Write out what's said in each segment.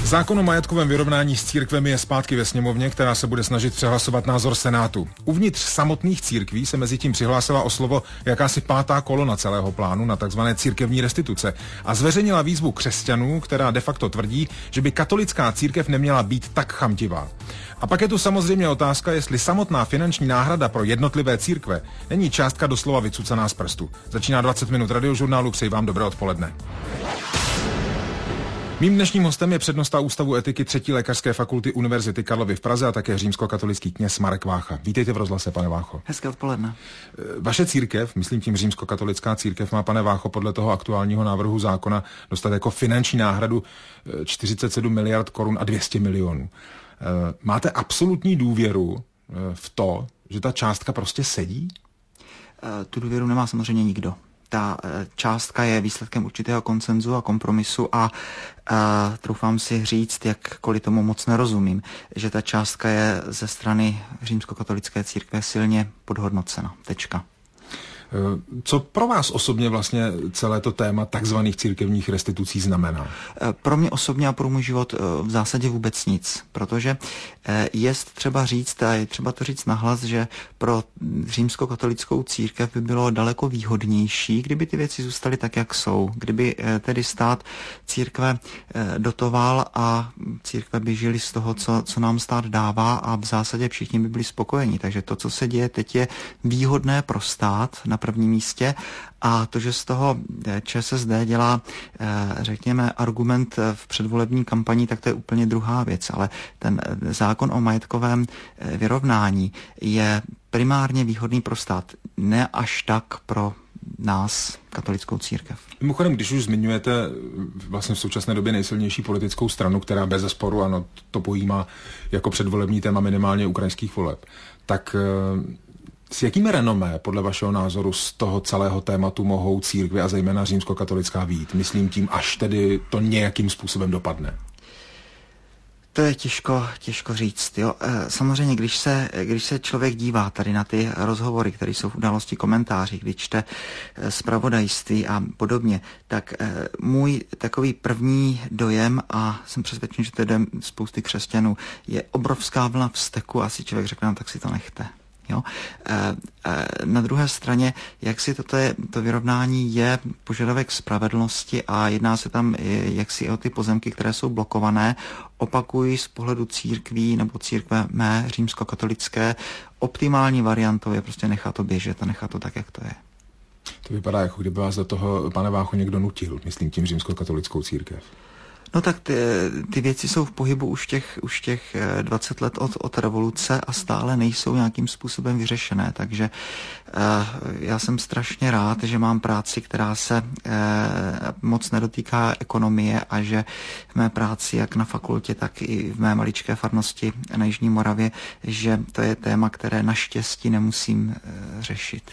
Zákon o majetkovém vyrovnání s církvemi je zpátky ve sněmovně, která se bude snažit přehlasovat názor Senátu. Uvnitř samotných církví se mezi tím přihlásila o slovo jakási pátá kolona celého plánu na takzvané církevní restituce a zveřejnila výzvu křesťanů, která de facto tvrdí, že by katolická církev neměla být tak chamtivá. A pak je tu samozřejmě otázka, jestli samotná finanční náhrada pro jednotlivé církve není částka doslova vycucaná z prstu. Začíná 20 minut radiožurnálu, přeji vám dobré odpoledne. Mým dnešním hostem je přednosta Ústavu etiky 3. lékařské fakulty Univerzity Karlovy v Praze a také římskokatolický kněz Marek Vácha. Vítejte v rozhlase, pane Vácho. Hezké odpoledne. Vaše církev, myslím tím římskokatolická církev, má, pane Vácho, podle toho aktuálního návrhu zákona dostat jako finanční náhradu 47 miliard korun a 200 milionů. Máte absolutní důvěru v to, že ta částka prostě sedí? Tu důvěru nemá samozřejmě nikdo. Ta částka je výsledkem určitého konsenzu a kompromisu a troufám si říct, jakkoliv tomu moc nerozumím, že ta částka je ze strany římskokatolické církve silně podhodnocena. Tečka. Co pro vás osobně vlastně celé to téma takzvaných církevních restitucí znamená? Pro mě osobně a pro můj život v zásadě vůbec nic, protože je třeba říct, a je třeba to říct nahlas, že pro římskokatolickou církev by bylo daleko výhodnější, kdyby ty věci zůstaly tak, jak jsou. Kdyby tedy stát církve dotoval a církve by žili z toho, co nám stát dává a v zásadě všichni by byli spokojeni. Takže to, co se děje teď, je výhodné pro stát na prvním místě a to, že z toho ČSSD dělá, řekněme, argument v předvolební kampani, tak to je úplně druhá věc, ale ten zákon o majetkovém vyrovnání je primárně výhodný pro stát, ne až tak pro nás, katolickou církev. Mimochodem, když už zmiňujete vlastně v současné době nejsilnější politickou stranu, která bez zesporu, ano, to pojímá jako předvolební téma minimálně ukrajinských voleb, tak s jakým renomé, podle vašeho názoru, z toho celého tématu mohou církve a zejména římskokatolická vyjít? Myslím tím, až tedy to nějakým způsobem dopadne. To je těžko říct. Jo. Samozřejmě, když se člověk dívá tady na ty rozhovory, které jsou v Události komentáři, když čte zpravodajství a podobně, tak můj takový první dojem, a jsem přesvědčen, že to je dojem spousty křesťanů, je obrovská vlna vzteku a si člověk řekne, no, tak si to nechte. Jo. Na druhé straně, jak si to vyrovnání je požadavek spravedlnosti a jedná se tam jaksi o ty pozemky, které jsou blokované. Opakuji, z pohledu církví nebo církve mé římskokatolické, optimální variantou je prostě nechat to běžet a nechat to tak, jak to je. To vypadá, jako kdyby vás do toho, pane Vácho, někdo nutil, myslím tím římskokatolickou církev. No tak ty věci jsou v pohybu už těch 20 let od revoluce a stále nejsou nějakým způsobem vyřešené, takže já jsem strašně rád, že mám práci, která se moc nedotýká ekonomie a že v mé práci jak na fakultě, tak i v mé maličké farnosti na Jižní Moravě, že to je téma, které naštěstí nemusím řešit.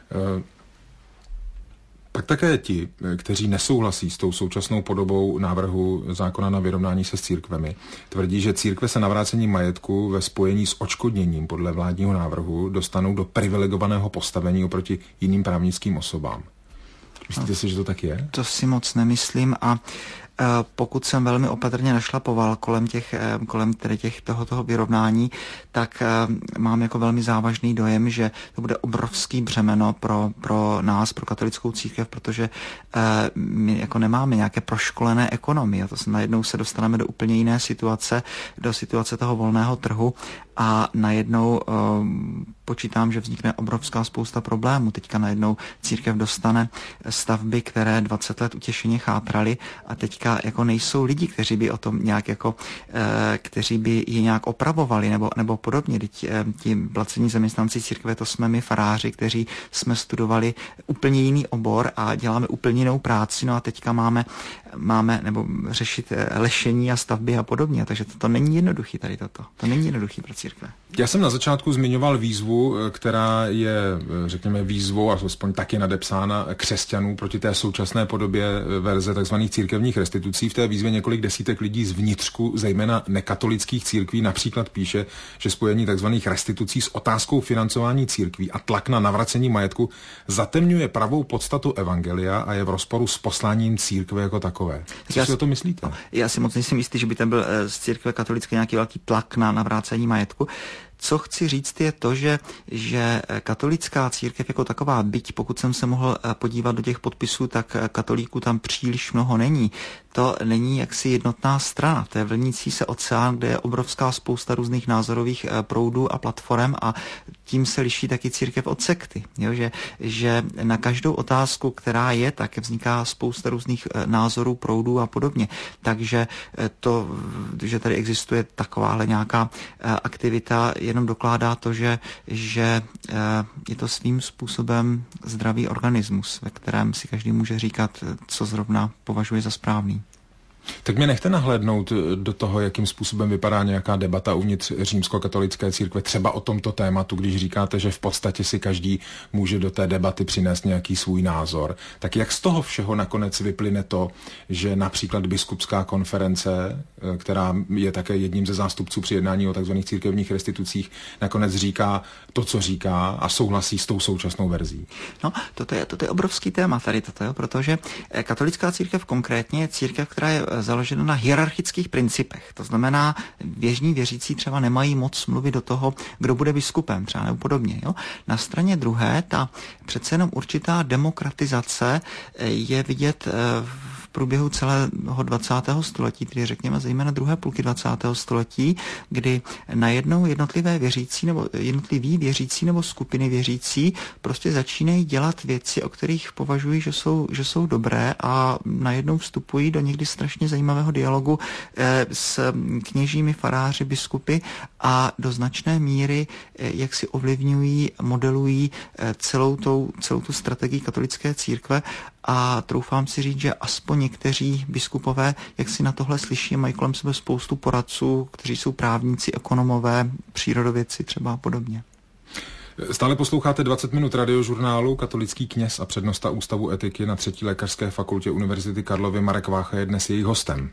Pak také ti, kteří nesouhlasí s tou současnou podobou návrhu zákona na vyrovnání se s církvemi, tvrdí, že církve se navrácení majetku ve spojení s odškodněním podle vládního návrhu dostanou do privilegovaného postavení oproti jiným právnickým osobám. Myslíte si, že to tak je? To si moc nemyslím a pokud jsem velmi opatrně našlapoval kolem tohoto vyrovnání, tak mám jako velmi závažný dojem, že to bude obrovský břemeno pro nás, pro katolickou církev, protože my jako nemáme nějaké proškolené ekonomie. A to najednou se dostaneme do úplně jiné situace, do situace toho volného trhu a najednou počítám, že vznikne obrovská spousta problémů. Teďka najednou církev dostane stavby, které 20 let utěšeně chátraly a teďka jako nejsou lidi, kteří by o tom nějak jako, kteří by je nějak opravovali nebo podobně. Ti placení zaměstnanci církve, to jsme my faráři, kteří jsme studovali úplně jiný obor a děláme úplně jinou práci, no a teďka máme nebo řešit lešení a stavby a podobně, takže to není jednoduchý tady toto. To není jednoduchý pro církve. Já jsem na začátku zmiňoval výzvu, která je, řekněme, výzvou, aspoň taky nadepsána křesťanů proti té současné podobě verze tzv. Církevních restitucí. restitucí. V té výzvě několik desítek lidí z vnitřku, zejména nekatolických církví, například píše, že spojení tzv. Restitucí s otázkou financování církví a tlak na navracení majetku zatemňuje pravou podstatu evangelia a je v rozporu s posláním církve jako takové. Co si o to myslíte? Já si moc nejsem jistý, že by tam byl z církve katolické nějaký velký tlak na navrácení majetku. Co chci říct je to, že katolická církev jako taková, byť pokud jsem se mohl podívat do těch podpisů, tak katolíků tam příliš mnoho není. To není jaksi jednotná strana. To je vlnící se oceán, kde je obrovská spousta různých názorových proudů a platform a tím se liší taky církev od sekty. Jo? Že na každou otázku, která je, tak vzniká spousta různých názorů, proudů a podobně. Takže to, že tady existuje takováhle nějaká aktivita, jenom dokládá to, že je to svým způsobem zdravý organismus, ve kterém si každý může říkat, co zrovna považuje za správný. Tak mě nechte nahlédnout do toho, jakým způsobem vypadá nějaká debata uvnitř římskokatolické církve, třeba o tomto tématu, když říkáte, že v podstatě si každý může do té debaty přinést nějaký svůj názor. Tak jak z toho všeho nakonec vyplyne to, že například biskupská konference, která je také jedním ze zástupců při jednání o tzv. Církevních restitucích, nakonec říká to, co říká a souhlasí s tou současnou verzí? No, toto je obrovský téma tady toto, protože katolická církev konkrétně je církev, která je založena na hierarchických principech. To znamená, běžní věřící třeba nemají moc mluvit do toho, kdo bude biskupem, třeba nebo podobně. Jo? Na straně druhé, ta přece jenom určitá demokratizace je vidět v průběhu celého 20. století, tedy řekněme zejména druhé půlky 20. století, kdy najednou jednotliví věřící nebo skupiny věřící prostě začínají dělat věci, o kterých považují, že jsou dobré a najednou vstupují do někdy strašně zajímavého dialogu s kněžími, faráři, biskupy a do značné míry jak si ovlivňují, modelují celou tu strategii katolické církve a troufám si říct, že aspoň někteří biskupové, jak si na tohle slyší, mají kolem sebe spoustu poradců, kteří jsou právníci, ekonomové, přírodovědci třeba a podobně. Stále posloucháte 20 minut radiožurnálu. Katolický kněz a přednosta Ústavu etiky na 3. lékařské fakultě Univerzity Karlovy Marek Vácha je dnes jejich hostem.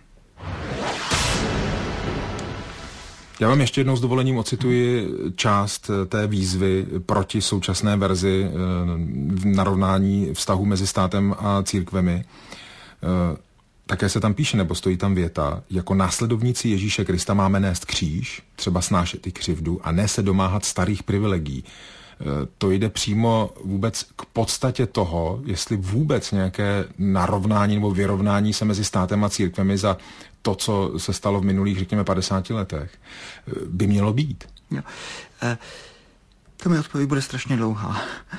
Já vám ještě jednou s dovolením ocituji část té výzvy proti současné verzi narovnání vztahu mezi státem a církvemi. Také se tam píše, nebo stojí tam věta, jako následovníci Ježíše Krista máme nést kříž, třeba snášet i křivdu a ne se domáhat starých privilegií. To jde přímo vůbec k podstatě toho, jestli vůbec nějaké narovnání nebo vyrovnání se mezi státem a církvemi za to, co se stalo v minulých, řekněme, 50 letech, by mělo být. Jo. To mi odpověď bude strašně dlouhá.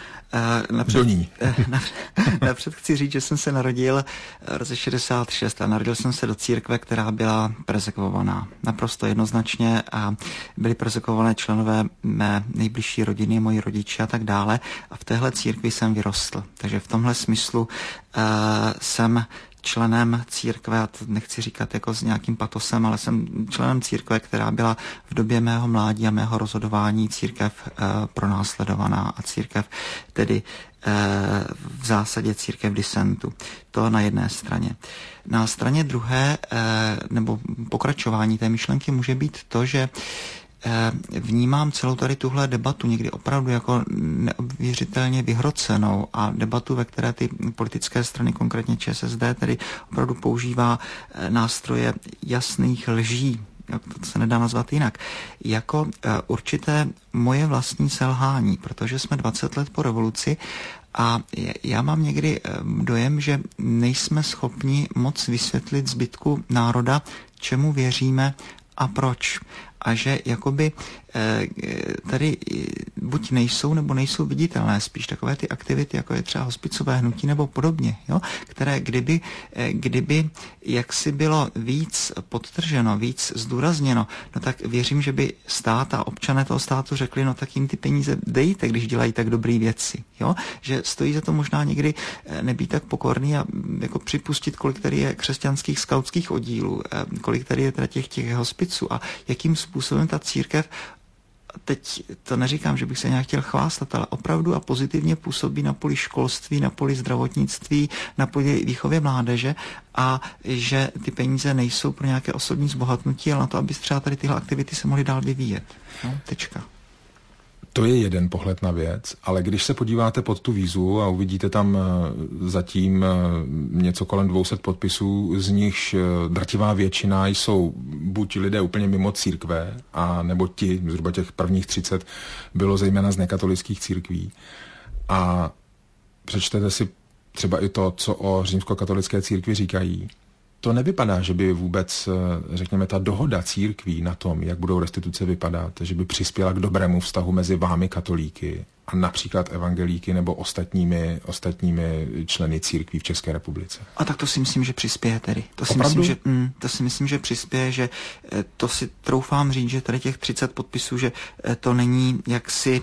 Napřed chci říct, že jsem se narodil v roce 66 a narodil jsem se do církve, která byla perzekvovaná. Naprosto jednoznačně a byli perzekvované členové mé nejbližší rodiny, moji rodiče a tak dále. A v téhle církvi jsem vyrostl. Takže v tomhle smyslu jsem členem církve, a to nechci říkat jako s nějakým patosem, ale jsem členem církve, která byla v době mého mládí a mého rozhodování církev pronásledovaná a církev tedy v zásadě církev disentu. To na jedné straně. Na straně druhé, nebo pokračování té myšlenky může být to, že vnímám celou tady tuhle debatu někdy opravdu jako neuvěřitelně vyhrocenou a debatu, ve které ty politické strany, konkrétně ČSSD, tedy opravdu používá nástroje jasných lží, to se nedá nazvat jinak, jako určité moje vlastní selhání, protože jsme 20 let po revoluci a já mám někdy dojem, že nejsme schopni moc vysvětlit zbytku národa, čemu věříme a proč. A že jakoby tady buď nejsou, nebo nejsou viditelné spíš takové ty aktivity, jako je třeba hospicové hnutí nebo podobně, jo? Které kdyby jaksi bylo víc podtrženo, víc zdůrazněno, no tak věřím, že by stát a občané toho státu řekli, no tak jim ty peníze dejte, když dělají tak dobré věci. Jo? Že stojí za to možná někdy nebýt tak pokorný a jako připustit, kolik tady je křesťanských skautských oddílů, kolik tady je teda těch hospiců a jakým způsobem ta církev teď to neříkám, že bych se nějak chtěl chvástat, ale opravdu a pozitivně působí na poli školství, na poli zdravotnictví, na poli výchově mládeže a že ty peníze nejsou pro nějaké osobní zbohatnutí, ale na to, aby třeba tady tyhle aktivity se mohly dál vyvíjet. No, tečka. To je jeden pohled na věc, ale když se podíváte pod tu výzvu a uvidíte tam zatím něco kolem 200 podpisů, z nichž drtivá většina jsou buď lidé úplně mimo církve, a nebo ti, zhruba těch prvních 30, bylo zejména z nekatolických církví. A přečtete si třeba i to, co o římskokatolické církvi říkají. To nevypadá, že by vůbec, řekněme, ta dohoda církví na tom, jak budou restituce vypadat, že by přispěla k dobrému vztahu mezi vámi katolíky a například evangelíky nebo ostatními členy církví v České republice. A tak to si myslím, že přispěje tedy. To si myslím, že přispěje, že to si troufám říct, že tady těch 30 podpisů, že to není jaksi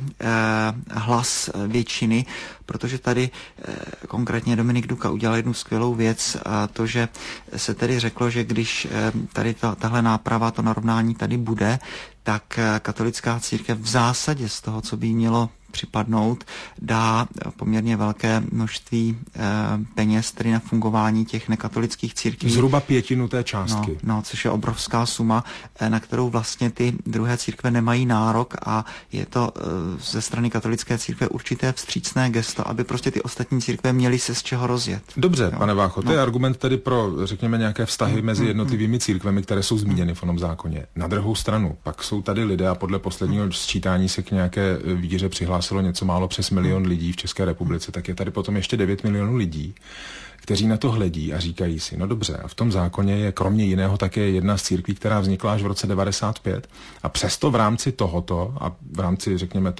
hlas většiny, protože tady konkrétně Dominik Duka udělal jednu skvělou věc, a to, že se tedy řeklo, že když tady tahle náprava, to narovnání tady bude, tak katolická církev v zásadě z toho, co by jí mělo připadnout, dá poměrně velké množství peněz tedy na fungování těch nekatolických církví. Zhruba 1/5 té částky. No, což je obrovská suma, na kterou vlastně ty druhé církve nemají nárok a je to ze strany katolické církve určité vstřícné gesto, aby prostě ty ostatní církve měly se z čeho rozjet. Dobře, jo. Pane Vácho, to je argument tedy pro, řekněme, nějaké vztahy mezi jednotlivými církvemi, které jsou zmíněny v onom zákoně. Na druhou stranu, pak jsou tady lidé a podle posledního sčítání se k nějaké víře přihlásilo něco málo přes 1 milion lidí v České republice, tak je tady potom ještě 9 milionů lidí, kteří na to hledí a říkají si, no dobře, a v tom zákoně je kromě jiného také jedna z církví, která vznikla až v roce 95 a přesto v rámci tohoto a v rámci, řekněme,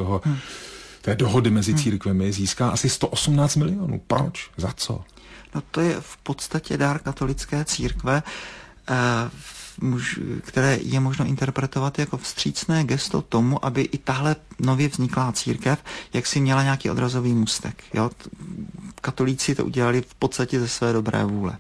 té dohody mezi církvemi získá asi 118 milionů. Proč? Za co? No to je v podstatě dar katolické církve, které je možno interpretovat jako vstřícné gesto tomu, aby i tahle nově vzniklá církev jak si měla nějaký odrazový můstek. Jo? Katolíci to udělali v podstatě ze své dobré vůle.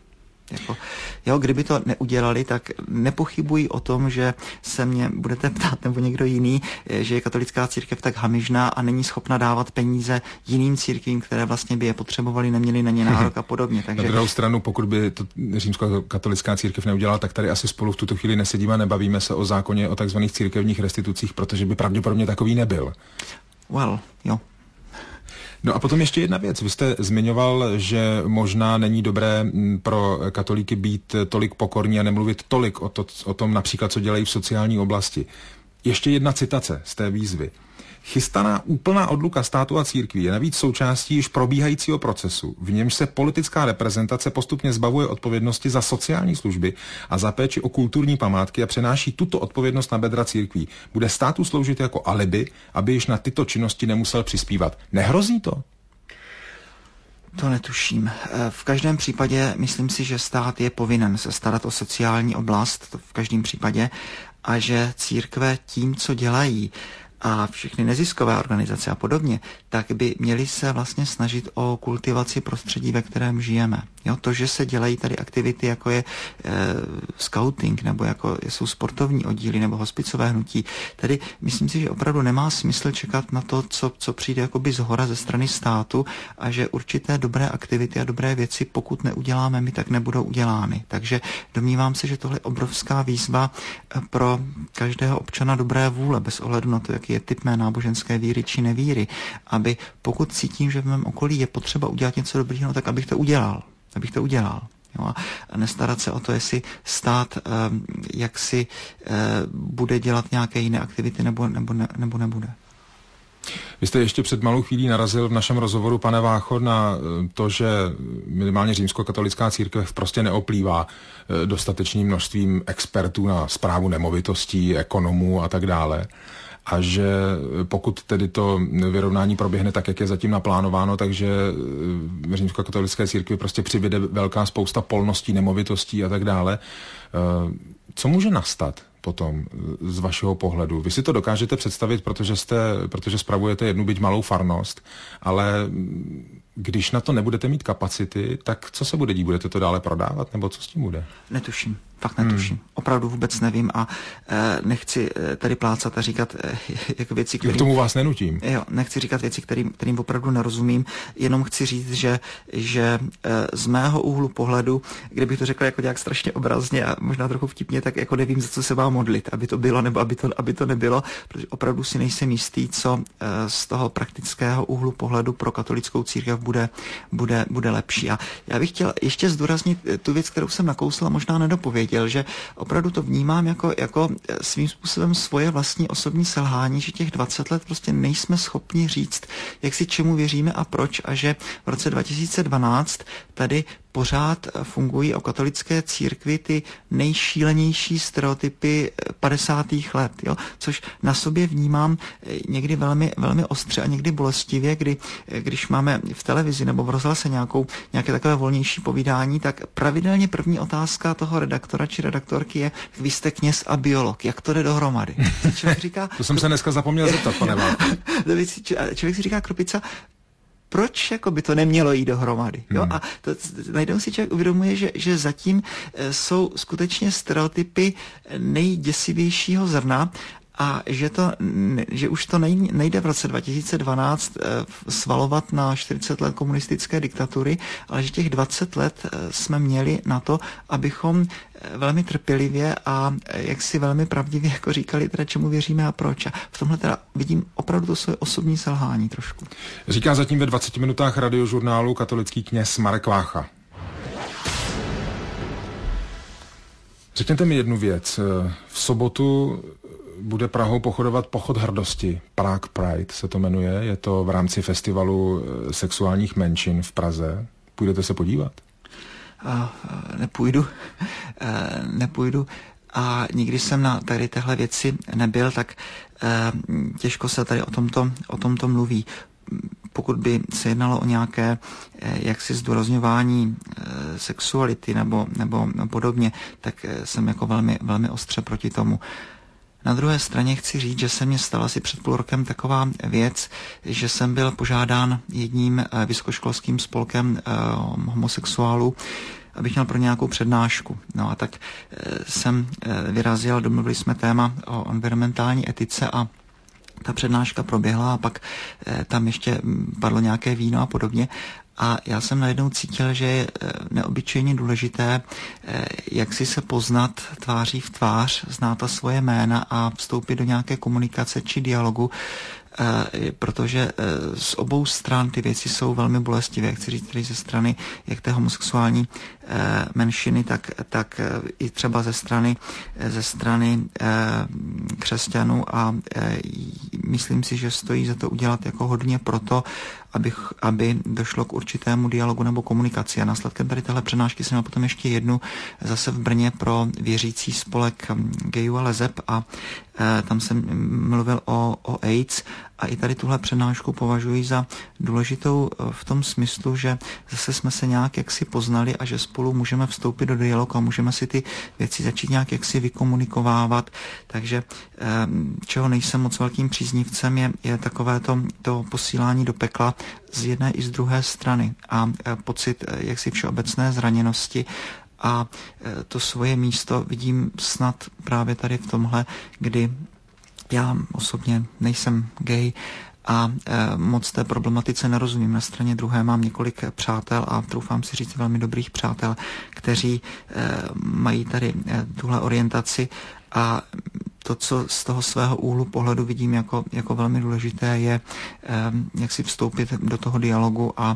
Kdyby to neudělali, tak nepochybuji o tom, že se mě budete ptát nebo někdo jiný, že je katolická církev tak hamižná a není schopna dávat peníze jiným církvím, které vlastně by je potřebovali, neměli na ně nárok a podobně. Takže... Na druhou stranu, pokud by to římskokatolická církev neudělala, tak tady asi spolu v tuto chvíli nesedíme a nebavíme se o zákoně o takzvaných církevních restitucích, protože by pravděpodobně takový nebyl. Jo. No a potom ještě jedna věc. Vy jste zmiňoval, že možná není dobré pro katolíky být tolik pokorní a nemluvit tolik o tom například, co dělají v sociální oblasti. Ještě jedna citace z té výzvy. Chystaná úplná odluka státu a církví je navíc součástí již probíhajícího procesu, v němž se politická reprezentace postupně zbavuje odpovědnosti za sociální služby a za péči o kulturní památky a přenáší tuto odpovědnost na bedra církví. Bude státu sloužit jako alibi, aby již na tyto činnosti nemusel přispívat. Nehrozí to? To netuším. V každém případě myslím si, že stát je povinen se starat o sociální oblast, to v každém případě, a že církve tím, co dělají, a všechny neziskové organizace a podobně, tak by měli se vlastně snažit o kultivaci prostředí, ve kterém žijeme. Jo, to, že se dělají tady aktivity, jako je scouting, nebo jako jsou sportovní oddíly, nebo hospicové hnutí, tady myslím si, že opravdu nemá smysl čekat na to, co přijde jakoby zhora ze strany státu a že určité dobré aktivity a dobré věci, pokud neuděláme my, tak nebudou udělány. Takže domnívám se, že tohle je obrovská výzva pro každého občana dobré vůle, bez ohledu na to, jaký je typ mé náboženské víry či nevíry, aby pokud cítím, že v mém okolí je potřeba udělat něco dobrého, tak abych to udělal. Jo, a nestarat se o to, jestli stát jaksi bude dělat nějaké jiné aktivity nebo nebude. Vy jste ještě před malou chvílí narazil v našem rozhovoru, pane Vácho, na to, že minimálně římskokatolická církev prostě neoplývá dostatečným množstvím expertů na správu nemovitostí, ekonomů a tak dále. A že pokud tedy to vyrovnání proběhne tak, jak je zatím naplánováno, takže v římskokatolické církvi prostě přibyde velká spousta polností, nemovitostí a tak dále. Co může nastat potom z vašeho pohledu? Vy si to dokážete představit, protože spravujete jednu byť malou farnost, ale když na to nebudete mít kapacity, tak co se bude dít? Budete to dále prodávat, nebo co s tím bude? Netuším. Fakt netuším. Opravdu vůbec nevím a nechci tady plácat a říkat jako věci, kterým... K tomu vás nenutím. Jo, nechci říkat věci, kterým opravdu nerozumím, jenom chci říct, že z mého úhlu pohledu, kdybych to řekl jako nějak strašně obrazně a možná trochu vtipně, tak jako nevím, za co se mám modlit, aby to bylo nebo aby to nebylo, protože opravdu si nejsem jistý, co z toho praktického úhlu pohledu pro katolickou církev bude lepší. A já bych chtěl ještě zdůraznit tu věc, kterou jsem nakousl a možná nedopověděl, že opravdu to vnímám jako svým způsobem svoje vlastní osobní selhání, že těch 20 let prostě nejsme schopni říct, jak si čemu věříme a proč a že v roce 2012 tady pořád fungují o katolické církvi ty nejšílenější stereotypy 50. let, jo? Což na sobě vnímám někdy velmi, velmi ostře a někdy bolestivě, když máme v televizi nebo v rozhlase nějaké takové volnější povídání, tak pravidelně první otázka toho redaktora či redaktorky je, vy jste kněz a biolog, jak to jde dohromady? Člověk říká, to jsem se dneska zapomněl zeptat, pane Válku. Člověk si říká, Krupica, proč jako by to nemělo jít dohromady? Jo? A najednou si člověk uvědomuje, že zatím jsou skutečně stereotypy nejděsivějšího zrna a že už to nejde v roce 2012 svalovat na 40 let komunistické diktatury, ale že těch 20 let jsme měli na to, abychom velmi trpělivě a jaksi velmi pravdivě jako říkali, teda čemu věříme a proč. A v tomhle teda vidím opravdu to svoje osobní selhání trošku. Říká zatím ve 20 minutách radiožurnálu katolický kněz Marek Vácha. Řekněte mi jednu věc. V sobotu bude Prahou pochodovat pochod hrdosti. Prague Pride se to jmenuje. Je to v rámci festivalu sexuálních menšin v Praze. Půjdete se podívat? Nepůjdu. A nikdy jsem na tady téhle věci nebyl, tak těžko se tady o tomto mluví. Pokud by se jednalo o nějaké jaksi zdůrazňování sexuality nebo podobně, tak jsem jako velmi, velmi ostře proti tomu. Na druhé straně chci říct, že se mně stala asi před půl rokem taková věc, že jsem byl požádán jedním vysokoškolským spolkem homosexuálů, abych měl pro nějakou přednášku. No a tak jsem vyrazil, domluvili jsme téma o environmentální etice a ta přednáška proběhla a pak tam ještě padlo nějaké víno a podobně. A já jsem najednou cítil, že je neobyčejně důležité, jak si se poznat tváří v tvář, znát ta svoje jména a vstoupit do nějaké komunikace či dialogu, protože z obou stran ty věci jsou velmi bolestivé. Chci říct tedy ze strany jak té homosexuální menšiny, tak i třeba ze strany křesťanů a myslím si, že stojí za to udělat jako hodně proto, aby došlo k určitému dialogu nebo komunikaci. A následkem tady téhle přednášky jsem měl potom ještě jednu zase v Brně pro věřící spolek gayů a leseb a tam jsem mluvil o AIDS a i tady tuhle přednášku považuji za důležitou v tom smyslu, že zase jsme se nějak jaksi poznali a že spolu můžeme vstoupit do dialogu a můžeme si ty věci začít nějak jaksi vykomunikovávat. Takže čeho nejsem moc velkým příznivcem je takové to posílání do pekla z jedné i z druhé strany a pocit jaksi všeobecné zraněnosti. A to svoje místo vidím snad právě tady v tomhle, kdy já osobně nejsem gay a moc té problematice nerozumím. Na straně druhé mám několik přátel a troufám si říct velmi dobrých přátel, kteří mají tady tuhle orientaci a to, co z toho svého úhlu pohledu vidím jako velmi důležité, je jak si vstoupit do toho dialogu a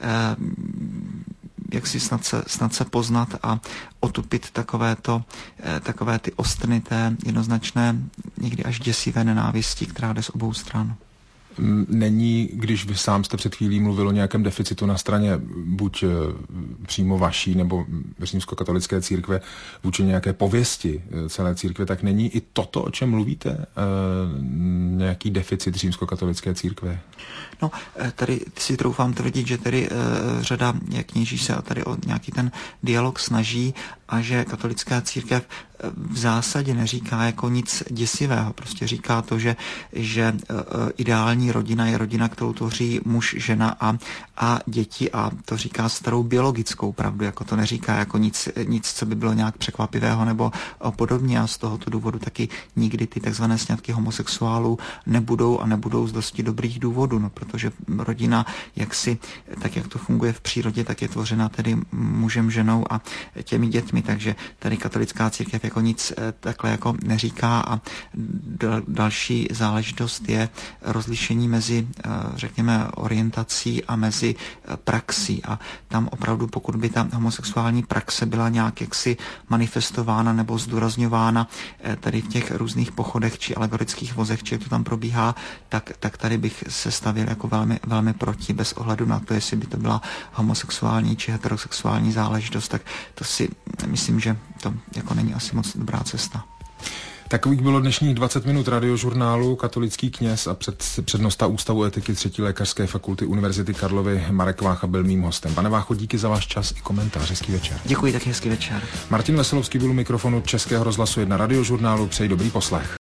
jak si snad se poznat a otupit takové ty ostrny té jednoznačné, někdy až děsivé nenávisti, která jde z obou stran. Není, když vy sám jste před chvílí mluvil o nějakém deficitu na straně buď přímo vaší nebo římskokatolické církve vůči nějaké pověsti celé církve, tak není i toto, o čem mluvíte, nějaký deficit římskokatolické církve? No, tady si troufám tvrdit, že tady řada kněží se tady o nějaký ten dialog snaží a že katolická církev v zásadě neříká jako nic děsivého. Prostě říká to, že ideální rodina je rodina, kterou tvoří muž, žena a děti, a to říká starou biologickou pravdu, jako to neříká jako nic, co by bylo nějak překvapivého nebo podobně, a z tohoto důvodu taky nikdy ty takzvané sňatky homosexuálů nebudou z dosti dobrých důvodů, no, protože rodina, tak jak to funguje v přírodě, tak je tvořena tedy mužem, ženou a těmi dětmi, takže tady katolická církev jako nic takhle jako neříká. A další záležitost je rozlišení mezi, řekněme, orientací a mezi praxí, a tam opravdu, pokud by ta homosexuální praxe byla nějak jaksi manifestována nebo zdůrazňována tady v těch různých pochodech či alegorických vozech, či jak to tam probíhá, tak tady bych se stavil jako velmi, velmi proti, bez ohledu na to, jestli by to byla homosexuální či heterosexuální záležitost, tak to si myslím, že to jako není asi moc dobrá cesta. Takových bylo dnešních 20 minut radiožurnálu. Katolický kněz a přednosta Ústavu etiky 3. lékařské fakulty Univerzity Karlovy Marek Vácha byl mým hostem. Pane Vácho, díky za váš čas i komentář. Hezký večer. Děkuji, taky hezký večer. Martin Veselovský byl u mikrofonu Českého rozhlasu 1 radiožurnálu. Přeji dobrý poslech.